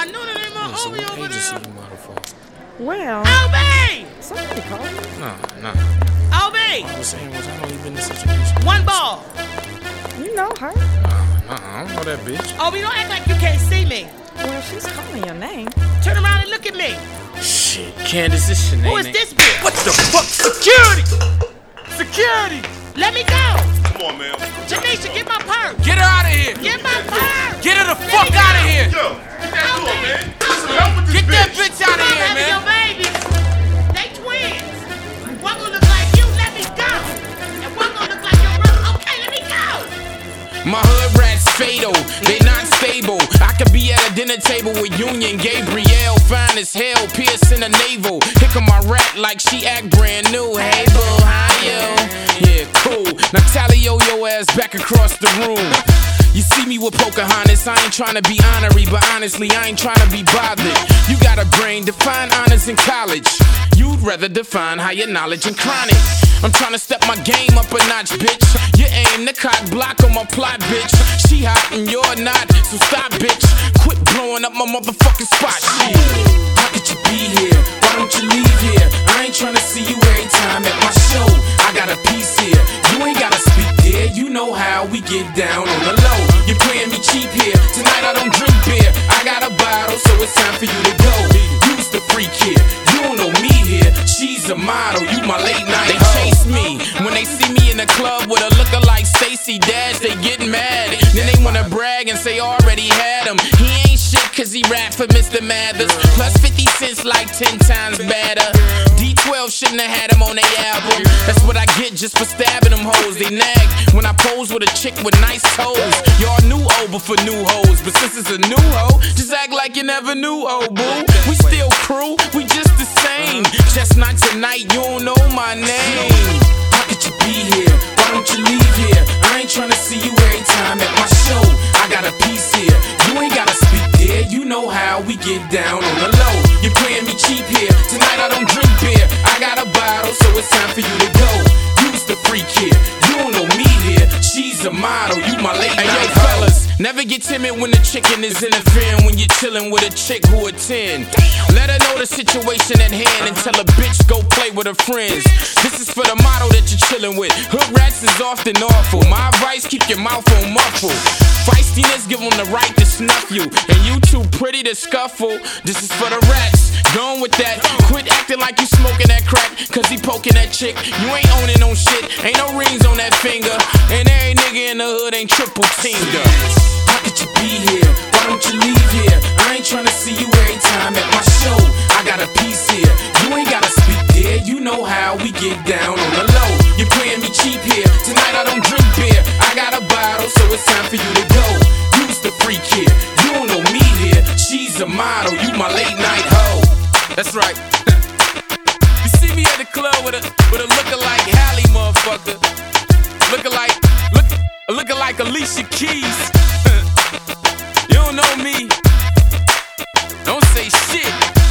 I know that ain't my So Obi what over agency there. you model for? Well, Obi! somebody called me. Nah. Obi! All I was saying was I know you been in this situation. One ball. You know her. I don't know that bitch. Obi, don't act like you can't see me. Well, she's calling your name. Turn around and look at me. Shit, Candace, this Sinead. Who is this bitch? What the fuck? Security! Security! Let me go. Come on, man. Janisha, get my purse. Get her out of here! Get my purse. Get her the Let fuck me out of go. here! Yo, get that door, man. Get some help with this Get that bitch. bitch out of here, Having man! your babies. They twins. One gonna look like you, let me go. And one gonna look like your brother. Okay, let me go. My hood rats fatal, they not stable. I could be at a dinner table with Union Gabrielle, fine as hell, piercing the navel. Hick on my rat like she act brand new. Hey boo, how you? Yeah, cool. Now tally your ass back across the room. You see me with Pocahontas, I ain't tryna be honorary, but honestly, I ain't tryna be bothered. You got a brain, define honors in college. You'd rather define higher knowledge and chronic. I'm tryna step my game up a notch, bitch. You aim the cock block on my plot, bitch. She hot and you're not, so stop, bitch. Quit blowing up my motherfucking spot. Shit. How could you be here? Why don't you leave here? I ain't tryna see you every time at my show. I got a piece here. You ain't gotta speak there. You know how we get down on the low. You're playing me cheap here. Tonight I don't drink beer. I got a bottle, so it's time for you to go. You's the freak here. You don't know me here. She's a model. You my late night. They chase me when they see me in the club with a looker like Stacey Dash. They get mad. Then they wanna brag and say already had him. He ain't shit 'cause he rap for Mr. Mathers. Plus 50 cents like 10 times better. D12 shouldn't have had him on their album. That's what I get just for stabbing them hoes. They nag when I pose with a chick with nice toes. Y'all knew Oba for new hoes, but since it's a new hoe, just act like you never knew, oh boo. We still crew, we just the same. Just not tonight, you don't know my name. How could you be here? Why don't you leave here? I ain't tryna see you every time at my show. I got a piece here. You ain't gotta speak there. You know how we get down on the low. You're playing me cheap here. Tonight I don't drink beer. I got a bottle, so it's time for you to go. You's the freak here. You don't know me here. She's a model. You my late night. Hey, yo, fellas, never get timid when the chicken is interfering. When you're chilling with a chick who a 10. Let her know the situation at hand and tell a bitch go play with her friends. This is for the model that you're chilling with. Hood rats is often awful. My advice, keep your mouth on muffle. Feistiness, give them the right to snuff you. And you too pretty to scuffle. This is for the rats. Gone with that. Quit acting like you smoking that crack 'cause he poking that chick. You ain't owning no shit. Ain't no rings on that finger. And every nigga in the hood ain't triple teamed up. How could you be here? Why don't you leave here? I ain't tryna see you every time at my show. I got a piece here. You ain't gotta speak there. You know how we get down on the low. You're playing me cheap here. Tonight I don't drink beer. I got a bottle, so it's time for you to go. You's the freak here. You don't know me here. She's a model. You my late night hoe. That's right. You see me at the club with a lookalike Hallie motherfucker. Looking like Alicia Keys. You don't know me. Don't say shit.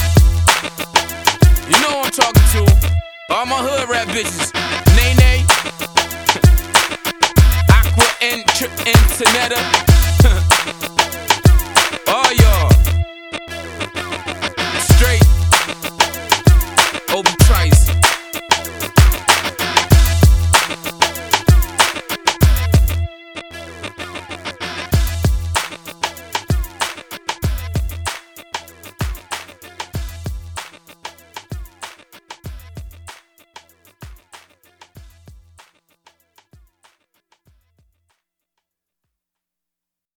You know who I'm talking to. All my hood rap bitches. Nene, Aqua and Trip and Tanetta.